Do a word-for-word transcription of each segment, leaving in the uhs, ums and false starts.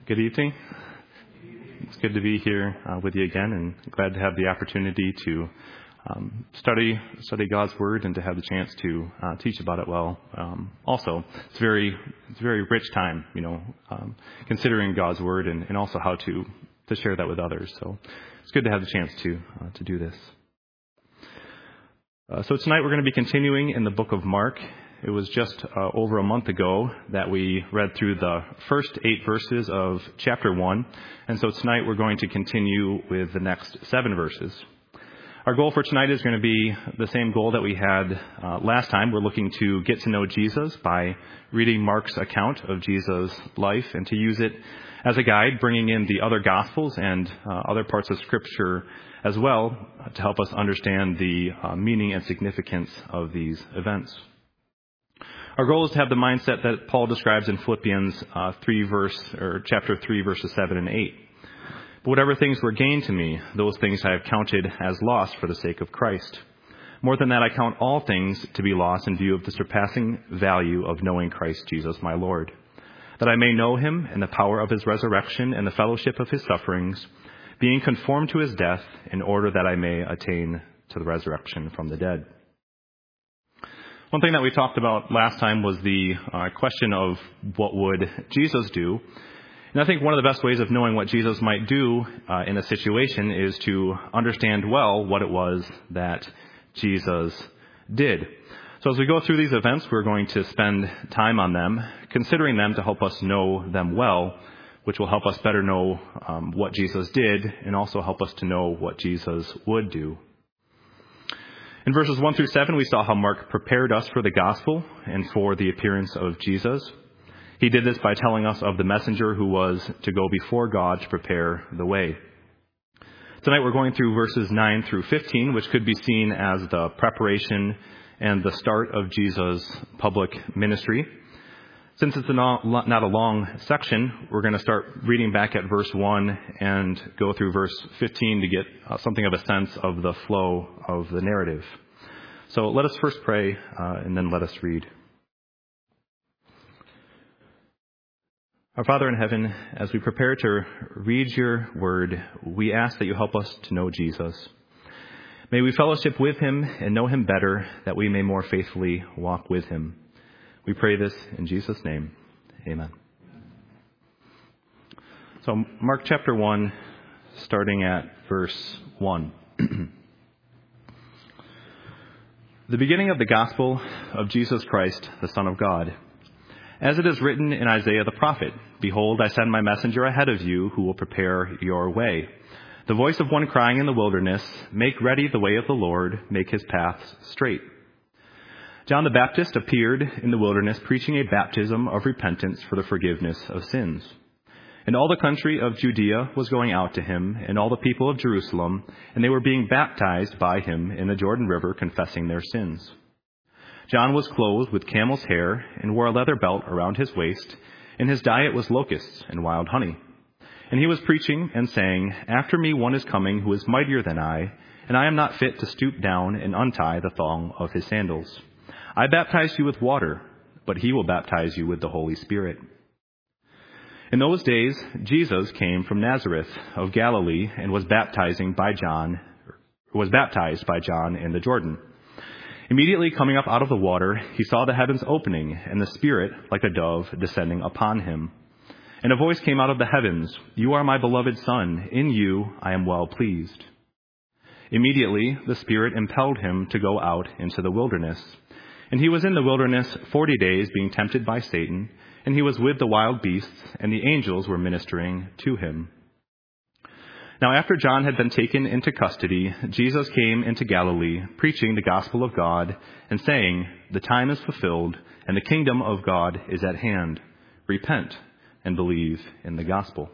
Good evening. It's good to be here uh, with you again, and glad to have the opportunity to um, study study God's Word and to have the chance to uh, teach about it well. Um, also, it's very it's a very rich time, you know, um, considering God's Word and, and also how to to share that with others. So it's good to have the chance to uh, to do this. Uh, so tonight we're going to be continuing in the book of Mark. It was just uh, over a month ago that we read through the first eight verses of chapter one. And so tonight we're going to continue with the next seven verses. Our goal for tonight is going to be the same goal that we had uh, last time. We're looking to get to know Jesus by reading Mark's account of Jesus' life and to use it as a guide, bringing in the other Gospels and uh, other parts of Scripture as well to help us understand the uh, meaning and significance of these events. Our goal is to have the mindset that Paul describes in Philippians uh, three verse or chapter three verses seven and eight. But whatever things were gained to me, those things I have counted as loss for the sake of Christ. More than that, I count all things to be lost in view of the surpassing value of knowing Christ Jesus my Lord, that I may know him and the power of his resurrection and the fellowship of his sufferings, being conformed to his death, in order that I may attain to the resurrection from the dead. One thing that we talked about last time was the uh, question of what would Jesus do. And I think one of the best ways of knowing what Jesus might do uh, in a situation is to understand well what it was that Jesus did. So as we go through these events, we're going to spend time on them, considering them to help us know them well, which will help us better know um, what Jesus did and also help us to know what Jesus would do. In verses one through seven, we saw how Mark prepared us for the gospel and for the appearance of Jesus. He did this by telling us of the messenger who was to go before God to prepare the way. Tonight we're going through verses nine through fifteen, which could be seen as the preparation and the start of Jesus' public ministry. Since it's a not, not a long section, we're going to start reading back at verse one and go through verse fifteen to get uh, something of a sense of the flow of the narrative. So let us first pray uh, and then let us read. Our Father in heaven, as we prepare to read your word, we ask that you help us to know Jesus. May we fellowship with him and know him better, that we may more faithfully walk with him. We pray this in Jesus' name. Amen. So Mark chapter one, starting at verse one. The beginning of the gospel of Jesus Christ, the Son of God. As it is written in Isaiah the prophet, "Behold, I send my messenger ahead of you who will prepare your way. The voice of one crying in the wilderness, make ready the way of the Lord, make his paths straight." John the Baptist appeared in the wilderness preaching a baptism of repentance for the forgiveness of sins. And all the country of Judea was going out to him, and all the people of Jerusalem, and they were being baptized by him in the Jordan River, confessing their sins. John was clothed with camel's hair and wore a leather belt around his waist, and his diet was locusts and wild honey. And he was preaching and saying, "After me one is coming who is mightier than I, and I am not fit to stoop down and untie the thong of his sandals. I baptize you with water, but he will baptize you with the Holy Spirit." In those days, Jesus came from Nazareth of Galilee and was baptizing by John, was baptized by John in the Jordan. Immediately coming up out of the water, he saw the heavens opening and the Spirit, like a dove, descending upon him. And a voice came out of the heavens, "You are my beloved Son. In you I am well pleased." Immediately the Spirit impelled him to go out into the wilderness. And he was in the wilderness forty days being tempted by Satan, and he was with the wild beasts, and the angels were ministering to him. Now after John had been taken into custody, Jesus came into Galilee, preaching the gospel of God, and saying, "The time is fulfilled, and the kingdom of God is at hand. Repent and believe in the gospel."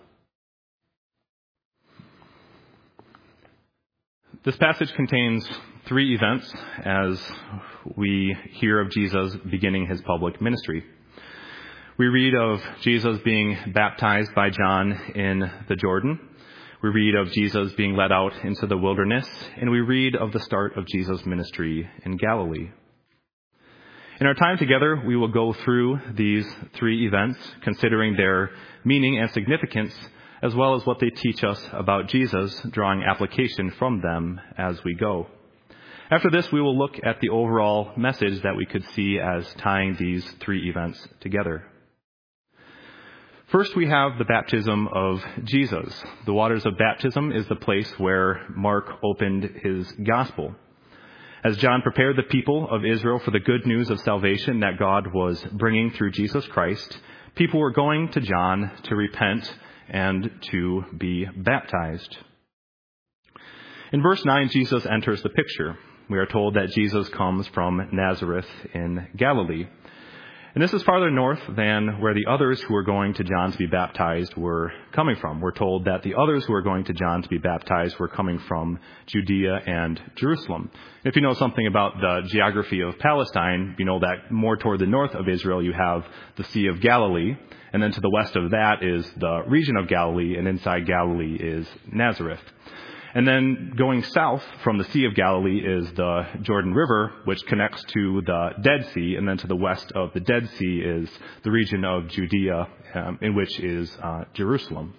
This passage contains three events as we hear of Jesus beginning his public ministry. We read of Jesus being baptized by John in the Jordan. We read of Jesus being led out into the wilderness, and we read of the start of Jesus' ministry in Galilee. In our time together, we will go through these three events, considering their meaning and significance, as well as what they teach us about Jesus, drawing application from them as we go. After this, we will look at the overall message that we could see as tying these three events together. First, we have the baptism of Jesus. The waters of baptism is the place where Mark opened his gospel. As John prepared the people of Israel for the good news of salvation that God was bringing through Jesus Christ, people were going to John to repent and to be baptized. In verse nine, Jesus enters the picture. We are told that Jesus comes from Nazareth in Galilee. And this is farther north than where the others who were going to John to be baptized were coming from. We're told that the others who were going to John to be baptized were coming from Judea and Jerusalem. If you know something about the geography of Palestine, you know that more toward the north of Israel you have the Sea of Galilee, and then to the west of that is the region of Galilee, and inside Galilee is Nazareth. And then going south from the Sea of Galilee is the Jordan River, which connects to the Dead Sea. And then to the west of the Dead Sea is the region of Judea, um, in which is uh, Jerusalem.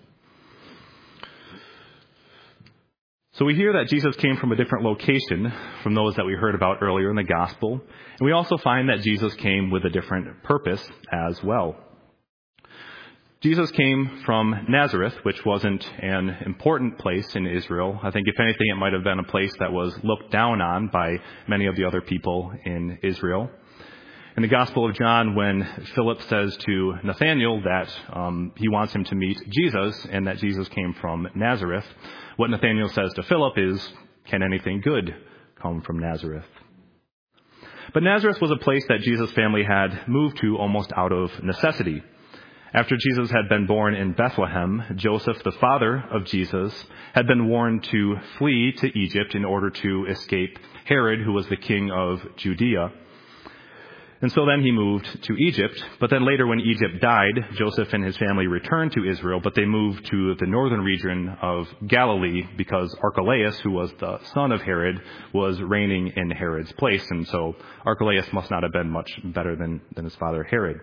So we hear that Jesus came from a different location from those that we heard about earlier in the gospel. And we also find that Jesus came with a different purpose as well. Jesus came from Nazareth, which wasn't an important place in Israel. I think, if anything, it might have been a place that was looked down on by many of the other people in Israel. In the Gospel of John, when Philip says to Nathanael that um, he wants him to meet Jesus and that Jesus came from Nazareth, what Nathanael says to Philip is, "Can anything good come from Nazareth?" But Nazareth was a place that Jesus' family had moved to almost out of necessity. After Jesus had been born in Bethlehem, Joseph, the father of Jesus, had been warned to flee to Egypt in order to escape Herod, who was the king of Judea. And so then he moved to Egypt. But then later, when Egypt died, Joseph and his family returned to Israel, but they moved to the northern region of Galilee because Archelaus, who was the son of Herod, was reigning in Herod's place. And so Archelaus must not have been much better than, than his father Herod.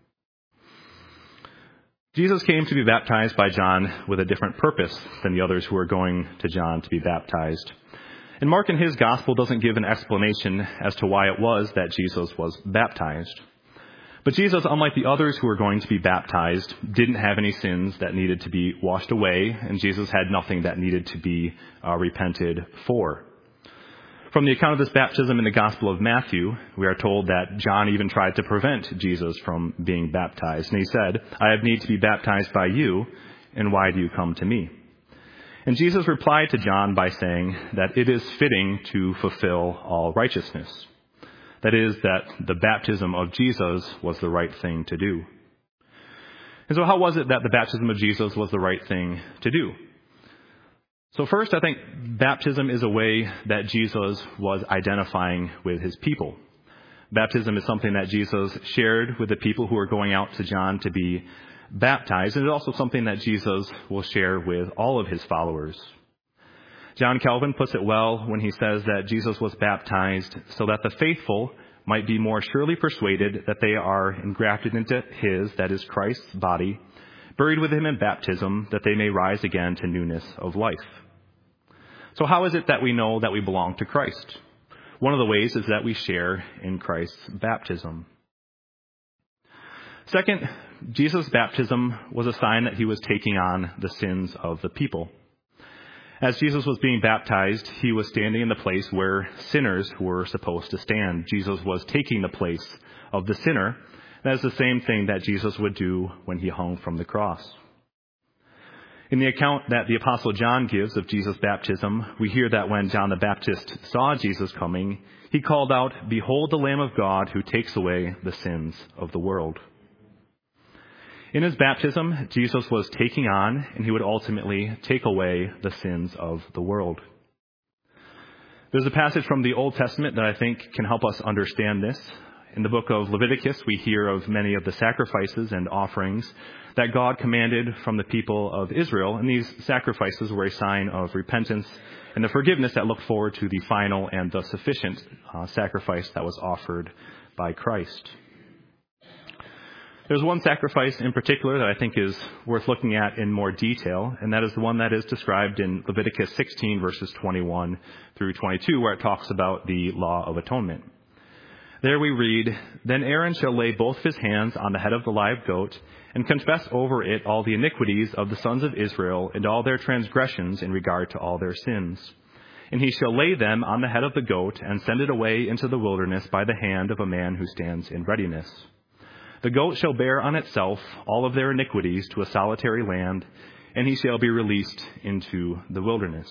Jesus came to be baptized by John with a different purpose than the others who were going to John to be baptized. And Mark in his gospel doesn't give an explanation as to why it was that Jesus was baptized. But Jesus, unlike the others who were going to be baptized, didn't have any sins that needed to be washed away, and Jesus had nothing that needed to be uh, repented for. From the account of this baptism in the Gospel of Matthew, we are told that John even tried to prevent Jesus from being baptized. And he said, "I have need to be baptized by you, and why do you come to me?" And Jesus replied to John by saying that it is fitting to fulfill all righteousness. That is, that the baptism of Jesus was the right thing to do. And so how was it that the baptism of Jesus was the right thing to do? So first, I think baptism is a way that Jesus was identifying with his people. Baptism is something that Jesus shared with the people who are going out to John to be baptized, and it's also something that Jesus will share with all of his followers. John Calvin puts it well when he says that Jesus was baptized so that the faithful might be more surely persuaded that they are engrafted into his, that is Christ's body, buried with him in baptism, that they may rise again to newness of life. So how is it that we know that we belong to Christ? One of the ways is that we share in Christ's baptism. Second, Jesus' baptism was a sign that he was taking on the sins of the people. As Jesus was being baptized, he was standing in the place where sinners were supposed to stand. Jesus was taking the place of the sinner. That is the same thing that Jesus would do when he hung from the cross. In the account that the Apostle John gives of Jesus' baptism, we hear that when John the Baptist saw Jesus coming, he called out, "Behold the Lamb of God who takes away the sins of the world." In his baptism, Jesus was taking on, and he would ultimately take away the sins of the world. There's a passage from the Old Testament that I think can help us understand this. In the book of Leviticus, we hear of many of the sacrifices and offerings that God commanded from the people of Israel, and these sacrifices were a sign of repentance and the forgiveness that looked forward to the final and the sufficient uh, sacrifice that was offered by Christ. There's one sacrifice in particular that I think is worth looking at in more detail, and that is the one that is described in Leviticus sixteen, verses twenty-one through twenty-two, where it talks about the law of atonement. There we read, "Then Aaron shall lay both of his hands on the head of the live goat, and confess over it all the iniquities of the sons of Israel, and all their transgressions in regard to all their sins. And he shall lay them on the head of the goat, and send it away into the wilderness by the hand of a man who stands in readiness. The goat shall bear on itself all of their iniquities to a solitary land, and he shall be released into the wilderness."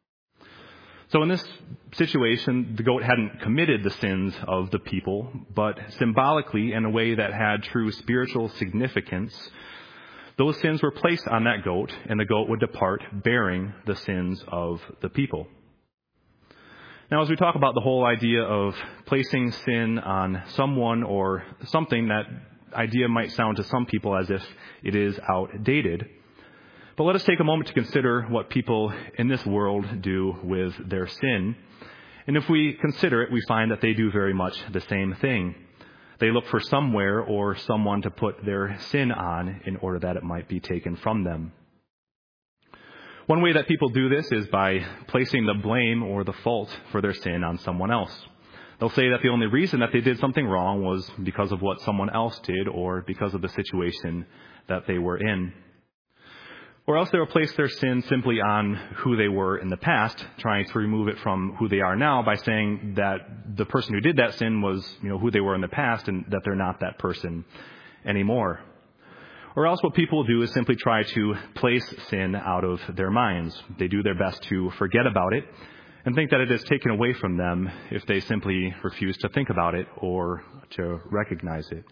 So in this situation, the goat hadn't committed the sins of the people, but symbolically, in a way that had true spiritual significance, those sins were placed on that goat, and the goat would depart bearing the sins of the people. Now, as we talk about the whole idea of placing sin on someone or something, that idea might sound to some people as if it is outdated. But let us take a moment to consider what people in this world do with their sin. And if we consider it, we find that they do very much the same thing. They look for somewhere or someone to put their sin on in order that it might be taken from them. One way that people do this is by placing the blame or the fault for their sin on someone else. They'll say that the only reason that they did something wrong was because of what someone else did or because of the situation that they were in. Or else they will place their sin simply on who they were in the past, trying to remove it from who they are now by saying that the person who did that sin was, you know, who they were in the past and that they're not that person anymore. Or else what people do is simply try to place sin out of their minds. They do their best to forget about it and think that it is taken away from them if they simply refuse to think about it or to recognize it.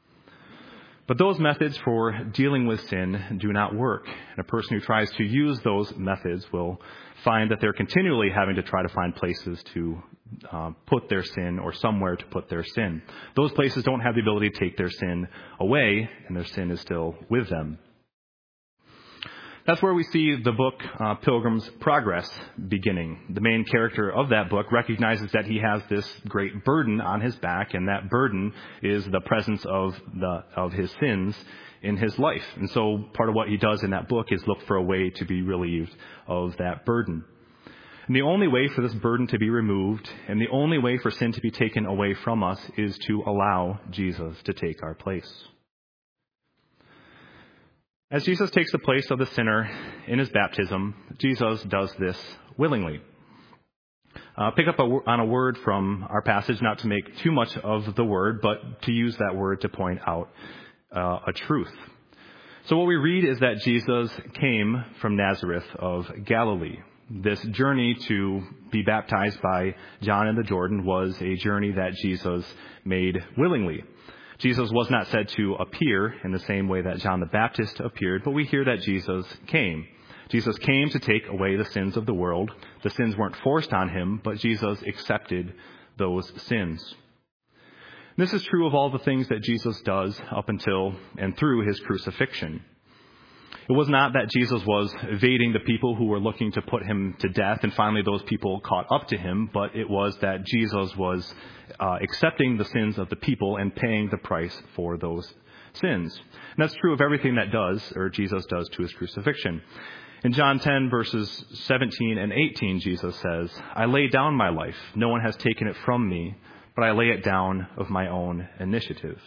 But those methods for dealing with sin do not work. And a person who tries to use those methods will find that they're continually having to try to find places to uh, put their sin or somewhere to put their sin. Those places don't have the ability to take their sin away, and their sin is still with them. That's where we see the book uh, Pilgrim's Progress beginning. The main character of that book recognizes that he has this great burden on his back, and that burden is the presence of the of his sins in his life. And so part of what he does in that book is look for a way to be relieved of that burden. And the only way for this burden to be removed, and the only way for sin to be taken away from us, is to allow Jesus to take our place. As Jesus takes the place of the sinner in his baptism, Jesus does this willingly. Uh, pick up a, on a word from our passage, not to make too much of the word, but to use that word to point out uh, a truth. So what we read is that Jesus came from Nazareth of Galilee. This journey to be baptized by John in the Jordan was a journey that Jesus made willingly. Jesus was not said to appear in the same way that John the Baptist appeared, but we hear that Jesus came. Jesus came to take away the sins of the world. The sins weren't forced on him, but Jesus accepted those sins. And this is true of all the things that Jesus does up until and through his crucifixion. It was not that Jesus was evading the people who were looking to put him to death, and finally those people caught up to him, but it was that Jesus was uh, accepting the sins of the people and paying the price for those sins. And that's true of everything that does, or Jesus does, to his crucifixion. In John ten, verses seventeen and eighteen, Jesus says, "I lay down my life. No one has taken it from me, but I lay it down of my own initiative."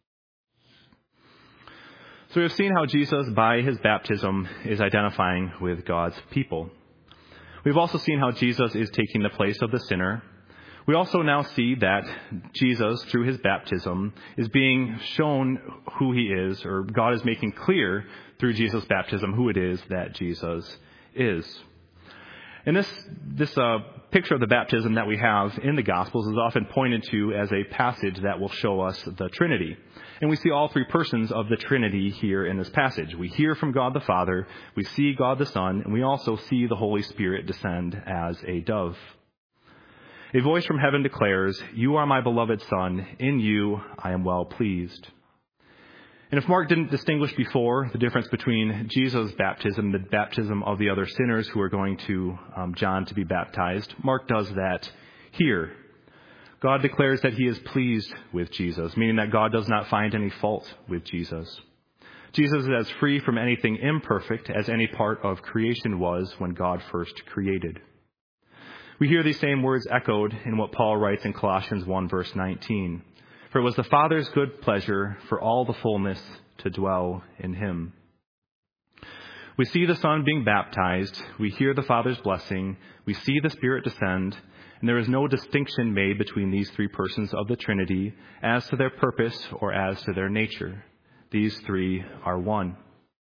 So we have seen how Jesus, by his baptism, is identifying with God's people. We've also seen how Jesus is taking the place of the sinner. We also now see that Jesus, through his baptism, is being shown who he is, or God is making clear through Jesus' baptism who it is that Jesus is. And this this uh, picture of the baptism that we have in the Gospels is often pointed to as a passage that will show us the Trinity. And we see all three persons of the Trinity here in this passage. We hear from God the Father, we see God the Son, and we also see the Holy Spirit descend as a dove. A voice from heaven declares, "You are my beloved Son, in you I am well pleased." And if Mark didn't distinguish before the difference between Jesus' baptism and the baptism of the other sinners who are going to um, John to be baptized, Mark does that here. God declares that he is pleased with Jesus, meaning that God does not find any fault with Jesus. Jesus is as free from anything imperfect as any part of creation was when God first created. We hear these same words echoed in what Paul writes in Colossians one, verse nineteen. For it was the Father's good pleasure for all the fullness to dwell in him. We see the Son being baptized, we hear the Father's blessing, we see the Spirit descend, and there is no distinction made between these three persons of the Trinity as to their purpose or as to their nature. These three are one.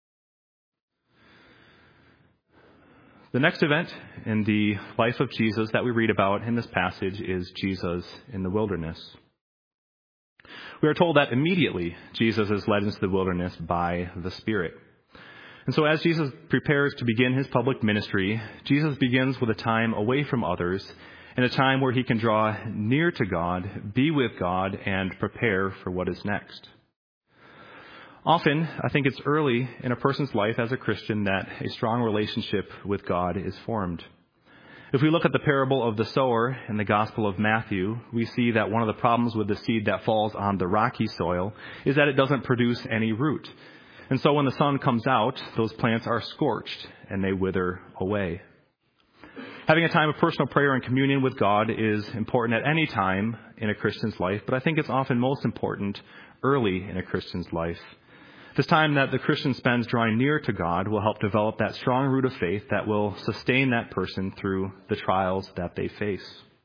The next event in the life of Jesus that we read about in this passage is Jesus in the wilderness. We are told that immediately Jesus is led into the wilderness by the Spirit. And so as Jesus prepares to begin his public ministry, Jesus begins with a time away from others and a time where he can draw near to God, be with God, and prepare for what is next. Often, I think it's early in a person's life as a Christian that a strong relationship with God is formed. If we look at the parable of the sower in the Gospel of Matthew, we see that one of the problems with the seed that falls on the rocky soil is that it doesn't produce any root. And so when the sun comes out, those plants are scorched and they wither away. Having a time of personal prayer and communion with God is important at any time in a Christian's life, but I think it's often most important early in a Christian's life. This time that the Christian spends drawing near to God will help develop that strong root of faith that will sustain that person through the trials that they face.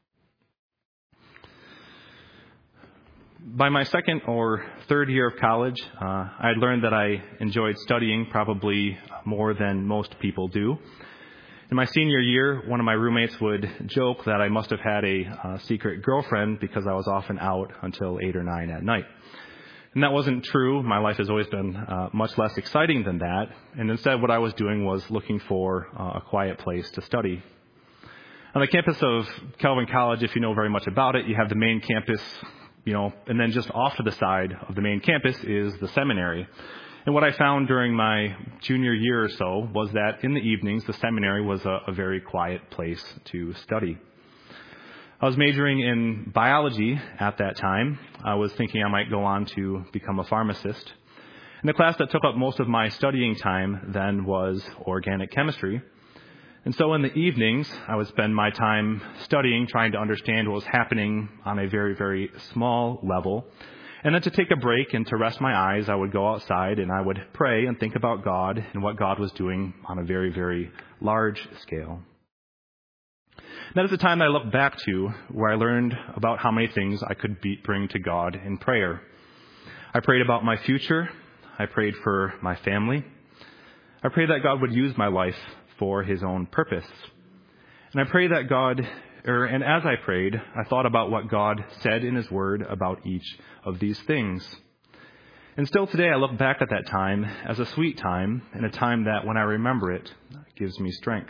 By my second or third year of college, uh, I had learned that I enjoyed studying probably more than most people do. In my senior year, one of my roommates would joke that I must have had a uh, secret girlfriend because I was often out until eight or nine at night. And that wasn't true. My life has always been uh, much less exciting than that. And instead, what I was doing was looking for uh, a quiet place to study. On the campus of Calvin College, if you know very much about it, you have the main campus, you know, and then just off to the side of the main campus is the seminary. And what I found during my junior year or so was that in the evenings, the seminary was a, a very quiet place to study. I was majoring in biology at that time. I was thinking I might go on to become a pharmacist. And the class that took up most of my studying time then was organic chemistry. And so in the evenings, I would spend my time studying, trying to understand what was happening on a very, very small level. And then to take a break and to rest my eyes, I would go outside and I would pray and think about God and what God was doing on a very, very large scale. That is the time that I look back to where I learned about how many things I could be, bring to God in prayer. I prayed about my future. I prayed for my family. I prayed that God would use my life for his own purpose. And I prayed that God, or, and as I prayed, I thought about what God said in his word about each of these things. And still today I look back at that time as a sweet time and a time that when I remember it, gives me strength.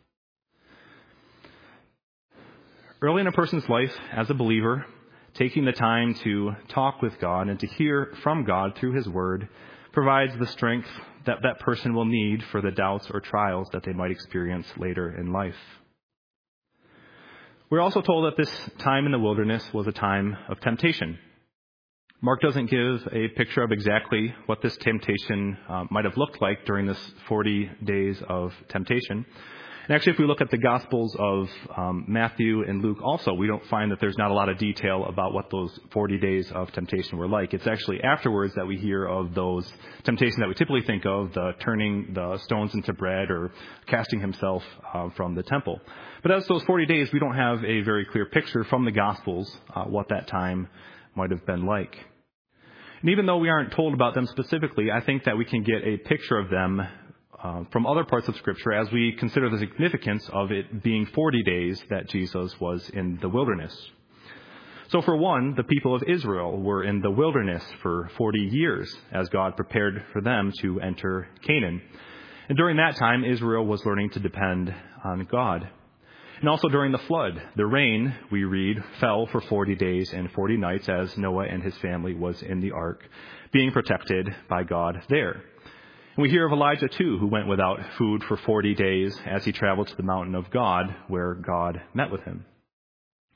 Early in a person's life as a believer, taking the time to talk with God and to hear from God through his word provides the strength that that person will need for the doubts or trials that they might experience later in life. We're also told that this time in the wilderness was a time of temptation. Mark doesn't give a picture of exactly what this temptation uh, might have looked like during this forty days of temptation. And actually, if we look at the Gospels of um, Matthew and Luke also, we don't find that there's not a lot of detail about what those forty days of temptation were like. It's actually afterwards that we hear of those temptations that we typically think of, the turning the stones into bread or casting himself uh, from the temple. But as those forty days, we don't have a very clear picture from the Gospels uh, what that time might have been like. And even though we aren't told about them specifically, I think that we can get a picture of them Uh, from other parts of Scripture as we consider the significance of it being forty days that Jesus was in the wilderness. So for one, the people of Israel were in the wilderness for forty years as God prepared for them to enter Canaan. And during that time, Israel was learning to depend on God. And also during the flood, the rain, we read, fell for forty days and forty nights as Noah and his family was in the ark, being protected by God there. And we hear of Elijah, too, who went without food for forty days as he traveled to the mountain of God, where God met with him.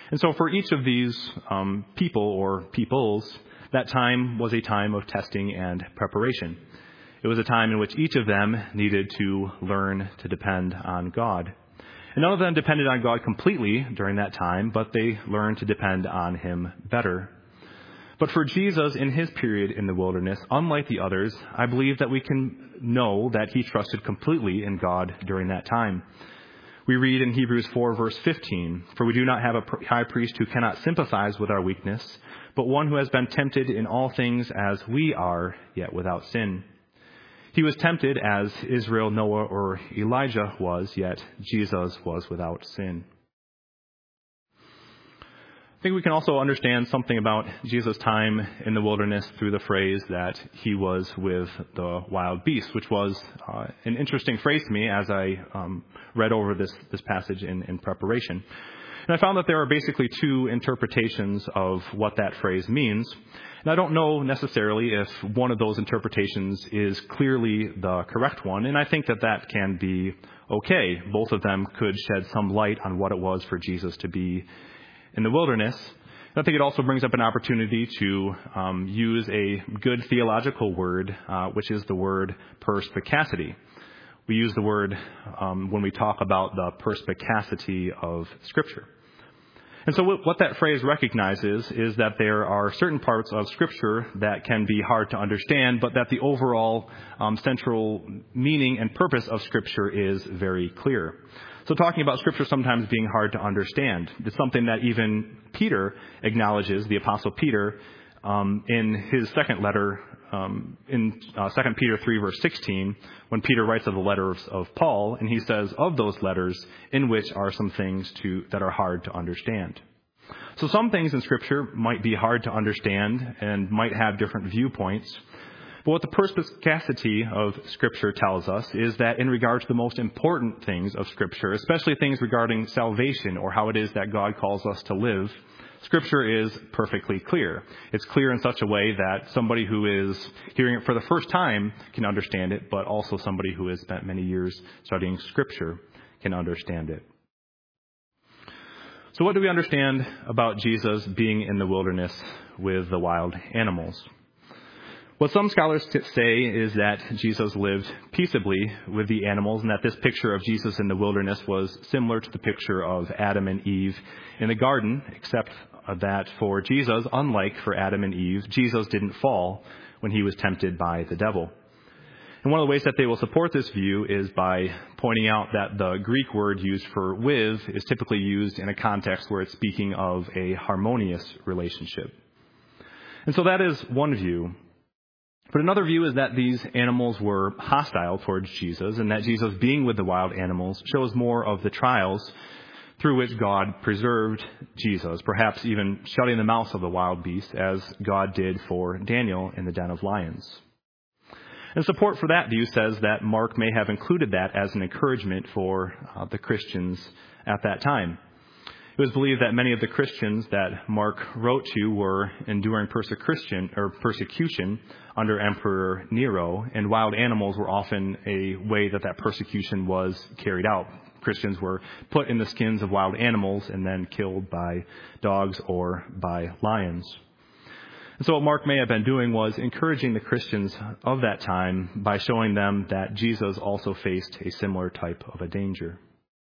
And so for each of these um, people or peoples, that time was a time of testing and preparation. It was a time in which each of them needed to learn to depend on God. And none of them depended on God completely during that time, but they learned to depend on him better. But for Jesus in his period in the wilderness, unlike the others, I believe that we can know that he trusted completely in God during that time. We read in Hebrews four, verse fifteen, "For we do not have a high priest who cannot sympathize with our weakness, but one who has been tempted in all things as we are, yet without sin." He was tempted as Israel, Noah, or Elijah was, yet Jesus was without sin. I think we can also understand something about Jesus' time in the wilderness through the phrase that he was with the wild beasts, which was uh, an interesting phrase to me as I um, read over this, this passage in, in preparation. And I found that there are basically two interpretations of what that phrase means. And I don't know necessarily if one of those interpretations is clearly the correct one, and I think that that can be okay. Both of them could shed some light on what it was for Jesus to be in the wilderness. I think it also brings up an opportunity to um, use a good theological word, uh, which is the word perspicacity. We use the word um, when we talk about the perspicacity of Scripture. And so what that phrase recognizes is that there are certain parts of Scripture that can be hard to understand, but that the overall um, central meaning and purpose of Scripture is very clear. So talking about Scripture sometimes being hard to understand, it's something that even Peter acknowledges, the Apostle Peter, um, in his second letter, um, in uh, Second Peter three, verse sixteen, when Peter writes of the letters of Paul, and he says, of those letters, in which are some things to, that are hard to understand. So some things in Scripture might be hard to understand and might have different viewpoints. But what the perspicacity of Scripture tells us is that in regard to the most important things of Scripture, especially things regarding salvation or how it is that God calls us to live, Scripture is perfectly clear. It's clear in such a way that somebody who is hearing it for the first time can understand it, but also somebody who has spent many years studying Scripture can understand it. So what do we understand about Jesus being in the wilderness with the wild animals? What some scholars say is that Jesus lived peaceably with the animals, and that this picture of Jesus in the wilderness was similar to the picture of Adam and Eve in the garden, except that for Jesus, unlike for Adam and Eve, Jesus didn't fall when he was tempted by the devil. And one of the ways that they will support this view is by pointing out that the Greek word used for with is typically used in a context where it's speaking of a harmonious relationship. And so that is one view. But another view is that these animals were hostile towards Jesus, and that Jesus being with the wild animals shows more of the trials through which God preserved Jesus, perhaps even shutting the mouths of the wild beasts, as God did for Daniel in the den of lions. And support for that view says that Mark may have included that as an encouragement for uh, the Christians at that time. It was believed that many of the Christians that Mark wrote to were enduring persecution or persecution under Emperor Nero, and wild animals were often a way that that persecution was carried out. Christians were put in the skins of wild animals and then killed by dogs or by lions. And so what Mark may have been doing was encouraging the Christians of that time by showing them that Jesus also faced a similar type of a danger.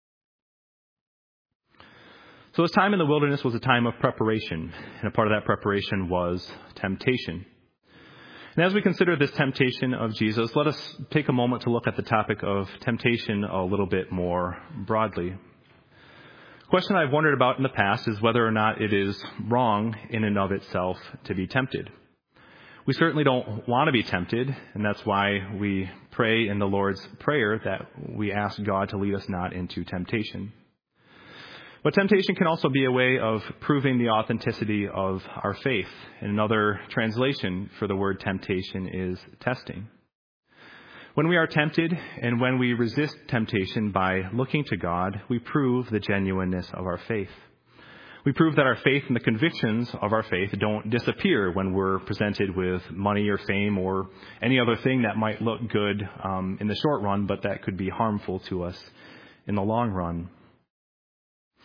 So his time in the wilderness was a time of preparation, and a part of that preparation was temptation. And as we consider this temptation of Jesus, let us take a moment to look at the topic of temptation a little bit more broadly. A question I've wondered about in the past is whether or not it is wrong in and of itself to be tempted. We certainly don't want to be tempted, and that's why we pray in the Lord's Prayer that we ask God to lead us not into temptation. But temptation can also be a way of proving the authenticity of our faith. And another translation for the word temptation is testing. When we are tempted and when we resist temptation by looking to God, we prove the genuineness of our faith. We prove that our faith and the convictions of our faith don't disappear when we're presented with money or fame or any other thing that might look good um, in the short run, but that could be harmful to us in the long run.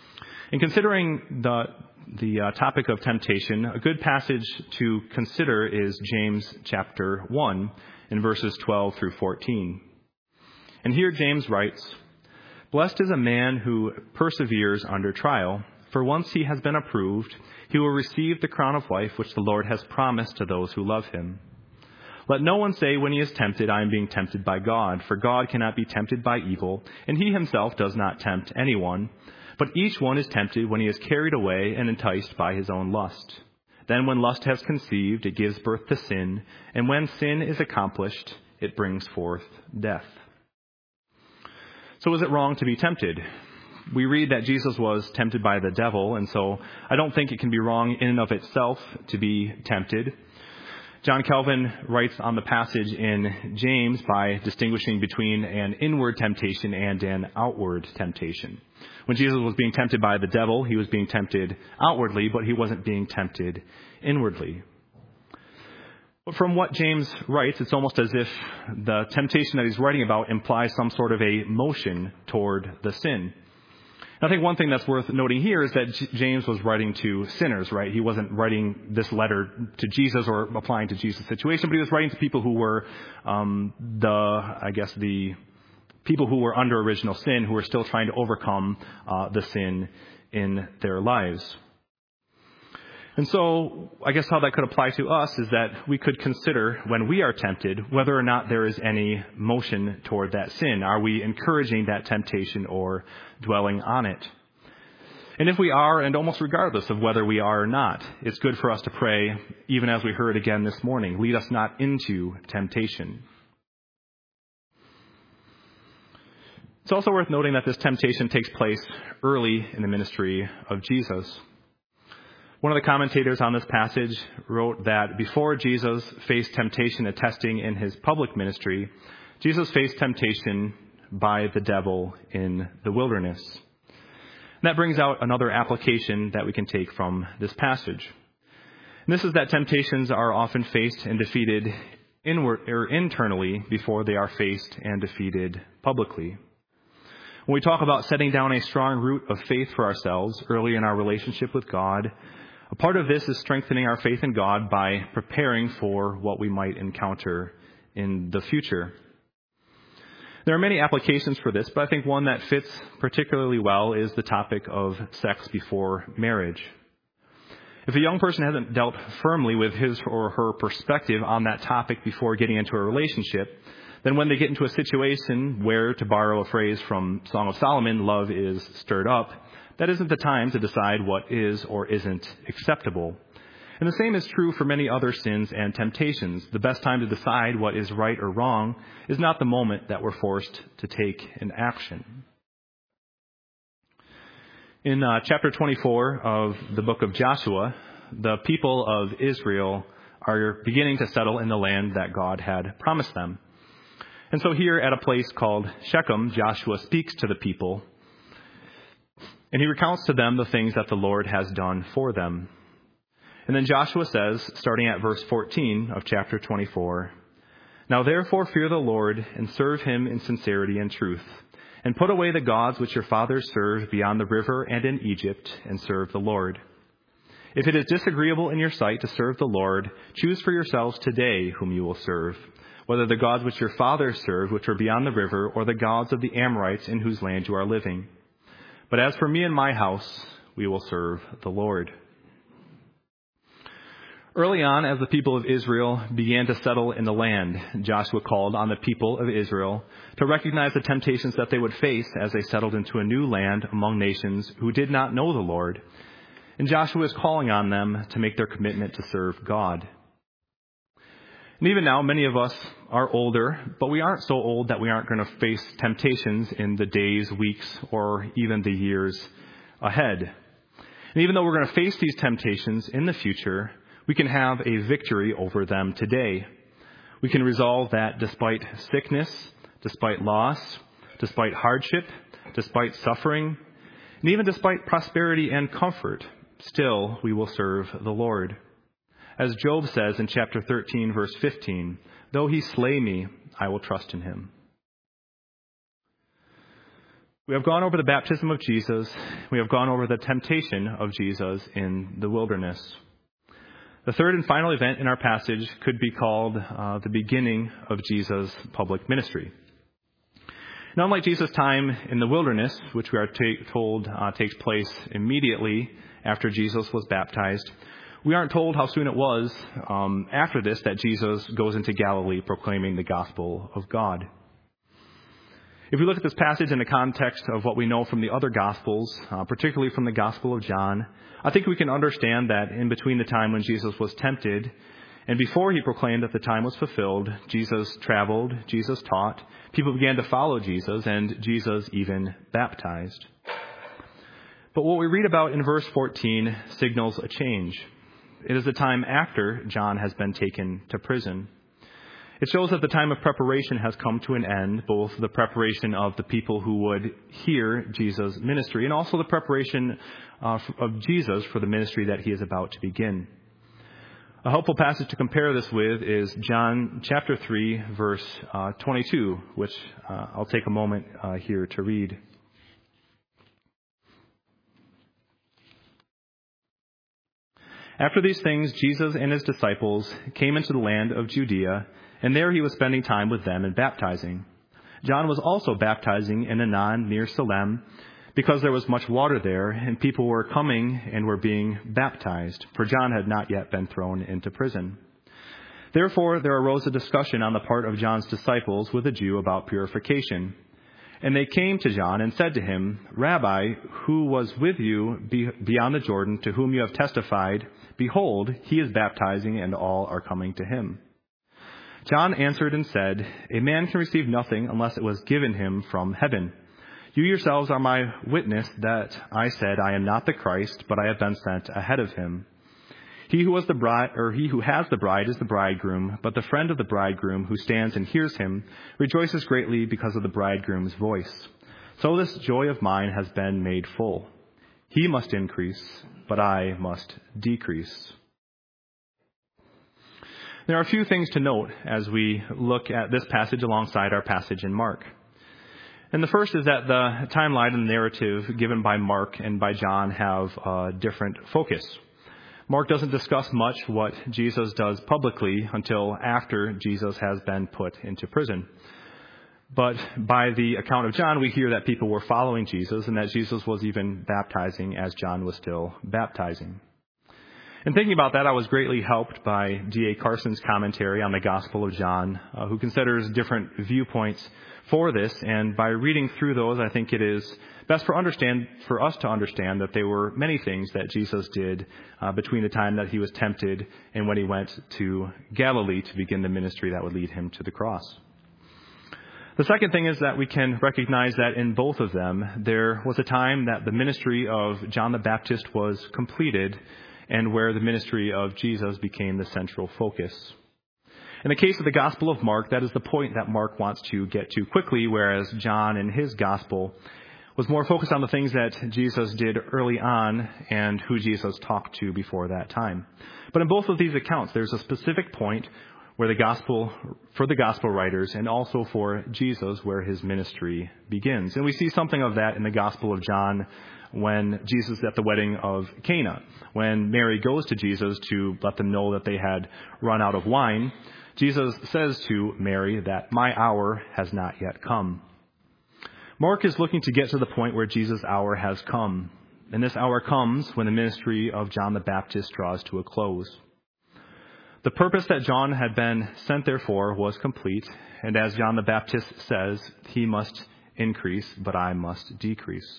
In considering the the uh, topic of temptation, a good passage to consider is James chapter one in verses twelve through fourteen. And here James writes, "Blessed is a man who perseveres under trial, for once he has been approved, he will receive the crown of life which the Lord has promised to those who love him. Let no one say when he is tempted, I am being tempted by God, for God cannot be tempted by evil, and he himself does not tempt anyone. But each one is tempted when he is carried away and enticed by his own lust. Then when lust has conceived, it gives birth to sin, and when sin is accomplished, it brings forth death." So is it wrong to be tempted? We read that Jesus was tempted by the devil, and so I don't think it can be wrong in and of itself to be tempted. John Calvin writes on the passage in James by distinguishing between an inward temptation and an outward temptation. When Jesus was being tempted by the devil, he was being tempted outwardly, but he wasn't being tempted inwardly. But from what James writes, it's almost as if the temptation that he's writing about implies some sort of a motion toward the sin. I think one thing that's worth noting here is that J- James was writing to sinners, right? He wasn't writing this letter to Jesus or applying to Jesus' situation, but he was writing to people who were um, the, I guess, the people who were under original sin, who were still trying to overcome uh, the sin in their lives. And so I guess how that could apply to us is that we could consider when we are tempted whether or not there is any motion toward that sin. Are we encouraging that temptation or dwelling on it? And if we are, and almost regardless of whether we are or not, it's good for us to pray, even as we heard again this morning, lead us not into temptation. It's also worth noting that this temptation takes place early in the ministry of Jesus. One of the commentators on this passage wrote that before Jesus faced temptation and testing in his public ministry, Jesus faced temptation by the devil in the wilderness. And that brings out another application that we can take from this passage. And this is that temptations are often faced and defeated inward or internally before they are faced and defeated publicly. When we talk about setting down a strong root of faith for ourselves early in our relationship with God, a part of this is strengthening our faith in God by preparing for what we might encounter in the future. There are many applications for this, but I think one that fits particularly well is the topic of sex before marriage. If a young person hasn't dealt firmly with his or her perspective on that topic before getting into a relationship, then when they get into a situation where, to borrow a phrase from Song of Solomon, love is stirred up, that isn't the time to decide what is or isn't acceptable. And the same is true for many other sins and temptations. The best time to decide what is right or wrong is not the moment that we're forced to take an action. In uh, chapter twenty-four of the book of Joshua, the people of Israel are beginning to settle in the land that God had promised them. And so here at a place called Shechem, Joshua speaks to the people, and he recounts to them the things that the Lord has done for them. And then Joshua says, starting at verse fourteen of chapter twenty-four, "Now therefore fear the Lord and serve him in sincerity and truth, and put away the gods which your fathers served beyond the river and in Egypt, and serve the Lord. If it is disagreeable in your sight to serve the Lord, choose for yourselves today whom you will serve, whether the gods which your fathers served, which are beyond the river, or the gods of the Amorites in whose land you are living. But as for me and my house, we will serve the Lord." Early on, as the people of Israel began to settle in the land, Joshua called on the people of Israel to recognize the temptations that they would face as they settled into a new land among nations who did not know the Lord. And Joshua is calling on them to make their commitment to serve God. And even now, many of us are older, but we aren't so old that we aren't going to face temptations in the days, weeks, or even the years ahead. And even though we're going to face these temptations in the future, we can have a victory over them today. We can resolve that despite sickness, despite loss, despite hardship, despite suffering, and even despite prosperity and comfort, still we will serve the Lord. As Job says in chapter thirteen, verse fifteen, "Though he slay me, I will trust in him." We have gone over the baptism of Jesus. We have gone over the temptation of Jesus in the wilderness. The third and final event in our passage could be called uh, the beginning of Jesus' public ministry. Now, unlike Jesus' time in the wilderness, which we are ta- told uh, takes place immediately after Jesus was baptized, we aren't told how soon it was um, after this that Jesus goes into Galilee proclaiming the gospel of God. If we look at this passage in the context of what we know from the other Gospels, uh, particularly from the Gospel of John, I think we can understand that in between the time when Jesus was tempted and before he proclaimed that the time was fulfilled, Jesus traveled, Jesus taught, people began to follow Jesus, and Jesus even baptized. But what we read about in verse fourteen signals a change. It is the time after John has been taken to prison. It shows that the time of preparation has come to an end, both the preparation of the people who would hear Jesus' ministry and also the preparation uh, of Jesus for the ministry that he is about to begin. A helpful passage to compare this with is John chapter three, verse uh, twenty-two, which uh, I'll take a moment uh, here to read. After these things, Jesus and his disciples came into the land of Judea, and there he was spending time with them and baptizing. John was also baptizing in Aenon near Salem, because there was much water there, and people were coming and were being baptized, for John had not yet been thrown into prison. Therefore there arose a discussion on the part of John's disciples with a Jew about purification. And they came to John and said to him, Rabbi, who was with you beyond the Jordan, to whom you have testified, behold, he is baptizing, and all are coming to him. John answered and said, A man can receive nothing unless it was given him from heaven. You yourselves are my witness that I said, I am not the Christ, but I have been sent ahead of him. He who was the bride, or he who has the bride is the bridegroom, but the friend of the bridegroom who stands and hears him rejoices greatly because of the bridegroom's voice. So this joy of mine has been made full. He must increase, but I must decrease. There are a few things to note as we look at this passage alongside our passage in Mark. And the first is that the timeline and the narrative given by Mark and by John have a different focus. Mark doesn't discuss much what Jesus does publicly until after Jesus has been put into prison. But by the account of John, we hear that people were following Jesus and that Jesus was even baptizing as John was still baptizing. In thinking about that, I was greatly helped by D A Carson's commentary on the Gospel of John, uh, who considers different viewpoints for this. And by reading through those, I think it is best for understand for us to understand that there were many things that Jesus did uh, between the time that he was tempted and when he went to Galilee to begin the ministry that would lead him to the cross. The second thing is that we can recognize that in both of them, there was a time that the ministry of John the Baptist was completed and where the ministry of Jesus became the central focus. In the case of the Gospel of Mark, that is the point that Mark wants to get to quickly, whereas John in his Gospel was more focused on the things that Jesus did early on and who Jesus talked to before that time. But in both of these accounts, there's a specific point where the gospel, for the gospel writers, and also for Jesus, where his ministry begins. And we see something of that in the Gospel of John when Jesus is at the wedding of Cana. When Mary goes to Jesus to let them know that they had run out of wine, Jesus says to Mary that my hour has not yet come. Mark is looking to get to the point where Jesus' hour has come. And this hour comes when the ministry of John the Baptist draws to a close. The purpose that John had been sent there for was complete. And as John the Baptist says, he must increase, but I must decrease.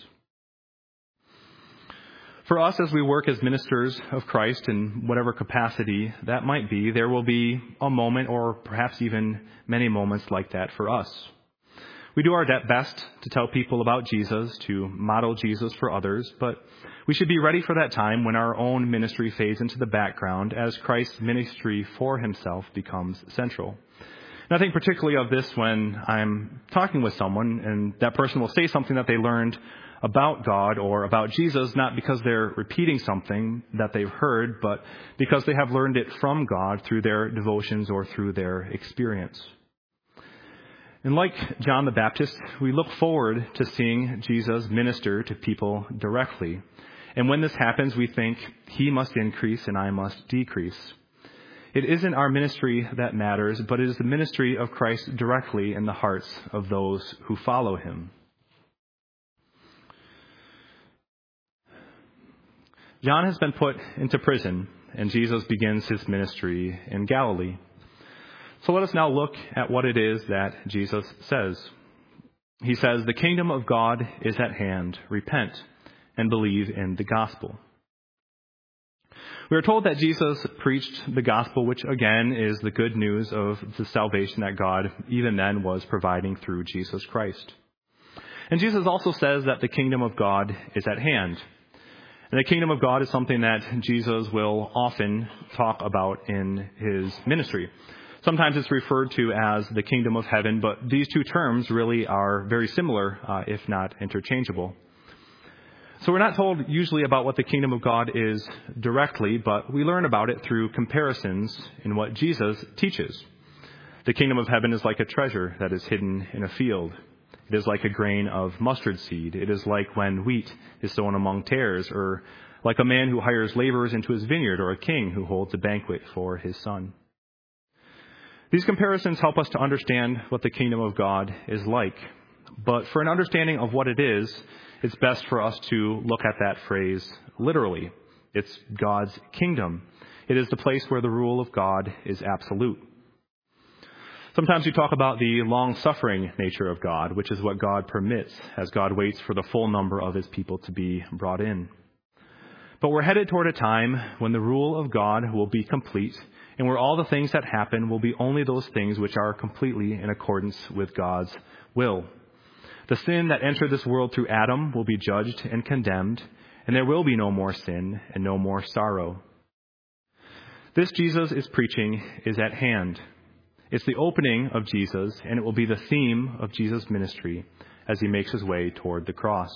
For us, as we work as ministers of Christ in whatever capacity that might be, there will be a moment or perhaps even many moments like that for us. We do our best to tell people about Jesus, to model Jesus for others, but we should be ready for that time when our own ministry fades into the background as Christ's ministry for himself becomes central. And I think particularly of this when I'm talking with someone and that person will say something that they learned about God or about Jesus, not because they're repeating something that they've heard, but because they have learned it from God through their devotions or through their experience. And like John the Baptist, we look forward to seeing Jesus minister to people directly. And when this happens, we think, he must increase and I must decrease. It isn't our ministry that matters, but it is the ministry of Christ directly in the hearts of those who follow him. John has been put into prison, and Jesus begins his ministry in Galilee. So let us now look at what it is that Jesus says. He says, "The kingdom of God is at hand. Repent and believe in the gospel." We are told that Jesus preached the gospel, which again is the good news of the salvation that God even then was providing through Jesus Christ. And Jesus also says that the kingdom of God is at hand. And the kingdom of God is something that Jesus will often talk about in his ministry. Sometimes it's referred to as the kingdom of heaven, but these two terms really are very similar, uh, if not interchangeable. So we're not told usually about what the kingdom of God is directly, but we learn about it through comparisons in what Jesus teaches. The kingdom of heaven is like a treasure that is hidden in a field. It is like a grain of mustard seed. It is like when wheat is sown among tares, or like a man who hires laborers into his vineyard, or a king who holds a banquet for his son. These comparisons help us to understand what the kingdom of God is like. But for an understanding of what it is, it's best for us to look at that phrase literally. It's God's kingdom. It is the place where the rule of God is absolute. Sometimes we talk about the long-suffering nature of God, which is what God permits as God waits for the full number of his people to be brought in. But we're headed toward a time when the rule of God will be complete, and where all the things that happen will be only those things which are completely in accordance with God's will. The sin that entered this world through Adam will be judged and condemned, and there will be no more sin and no more sorrow. This Jesus is preaching is at hand. It's the opening of Jesus, and it will be the theme of Jesus' ministry as he makes his way toward the cross.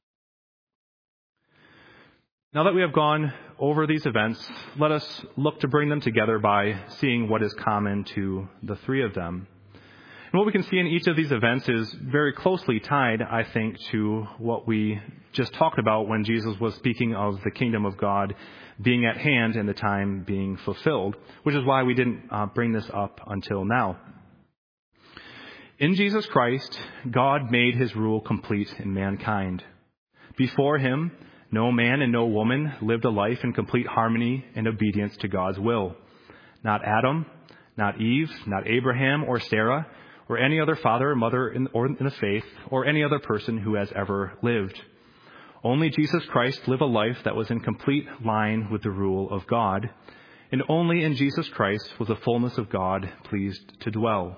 Now that we have gone over these events, let us look to bring them together by seeing what is common to the three of them. And what we can see in each of these events is very closely tied, I think, to what we just talked about when Jesus was speaking of the kingdom of God being at hand and the time being fulfilled, which is why we didn't uh, bring this up until now. In Jesus Christ, God made his rule complete in mankind. Before him, no man and no woman lived a life in complete harmony and obedience to God's will. Not Adam, not Eve, not Abraham or Sarah, or any other father or mother in, or in the faith, or any other person who has ever lived. Only Jesus Christ lived a life that was in complete line with the rule of God, and only in Jesus Christ was the fullness of God pleased to dwell.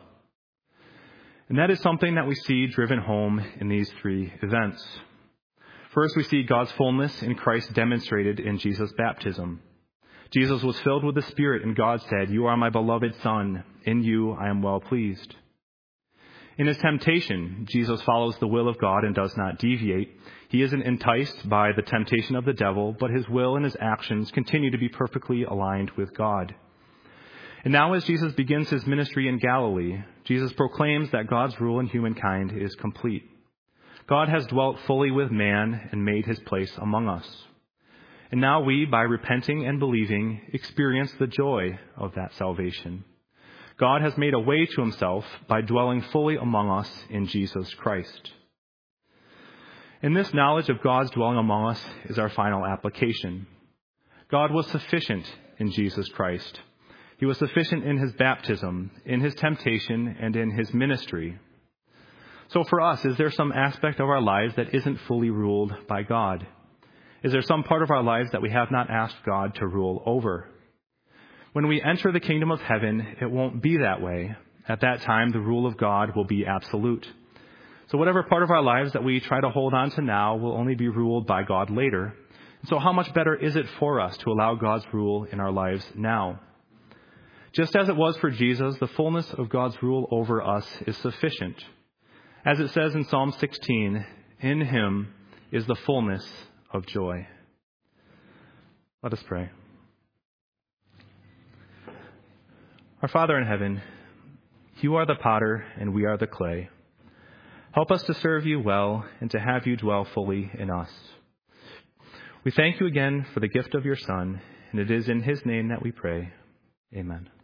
And that is something that we see driven home in these three events. First, we see God's fullness in Christ demonstrated in Jesus' baptism. Jesus was filled with the Spirit, and God said, "You are my beloved Son. In you I am well pleased." In his temptation, Jesus follows the will of God and does not deviate. He isn't enticed by the temptation of the devil, but his will and his actions continue to be perfectly aligned with God. And now as Jesus begins his ministry in Galilee, Jesus proclaims that God's rule in humankind is complete. God has dwelt fully with man and made his place among us. And now we, by repenting and believing, experience the joy of that salvation. God has made a way to himself by dwelling fully among us in Jesus Christ. And this knowledge of God's dwelling among us is our final application. God was sufficient in Jesus Christ. He was sufficient in his baptism, in his temptation, and in his ministry. So for us, is there some aspect of our lives that isn't fully ruled by God? Is there some part of our lives that we have not asked God to rule over? When we enter the kingdom of heaven, it won't be that way. At that time, the rule of God will be absolute. So whatever part of our lives that we try to hold on to now will only be ruled by God later. So how much better is it for us to allow God's rule in our lives now? Just as it was for Jesus, the fullness of God's rule over us is sufficient. As it says in Psalm sixteen, "In him is the fullness of joy." Let us pray. Our Father in heaven, You are the potter, and we are the clay. Help us to serve you well and to have you dwell fully in us. We thank you again for the gift of your Son, and it is in his name that we pray. Amen.